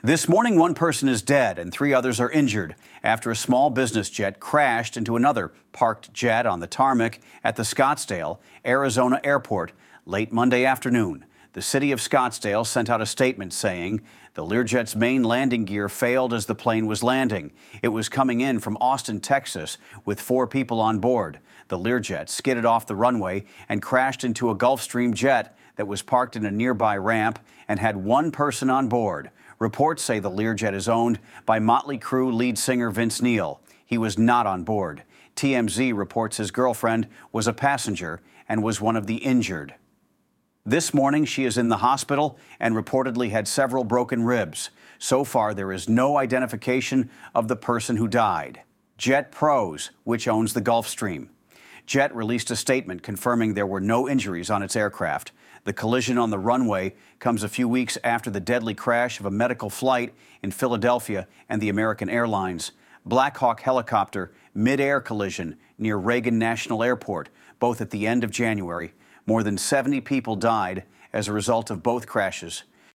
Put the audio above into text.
This morning, one person is dead and three others are injured after a small business jet crashed into another parked jet on the tarmac at the Scottsdale, Arizona airport late Monday afternoon. The city of Scottsdale sent out a statement saying the Learjet's main landing gear failed as the plane was landing. It was coming in from Austin, Texas, with 4 people on board. The Learjet skidded off the runway and crashed into a Gulfstream jet that was parked in a nearby ramp and had 1 person on board. Reports say the Learjet is owned by Motley Crue lead singer Vince Neil. He was not on board. TMZ reports his girlfriend was a passenger and was one of the injured. This morning, she is in the hospital and reportedly had several broken ribs. So far, there is no identification of the person who died. Jet Pros, which owns the Gulfstream. Jet released a statement confirming there were no injuries on its aircraft. The collision on the runway comes a few weeks after the deadly crash of a medical flight in Philadelphia and the American Airlines Black Hawk helicopter mid-air collision near Reagan National Airport, both at the end of January. More than 70 people died as a result of both crashes.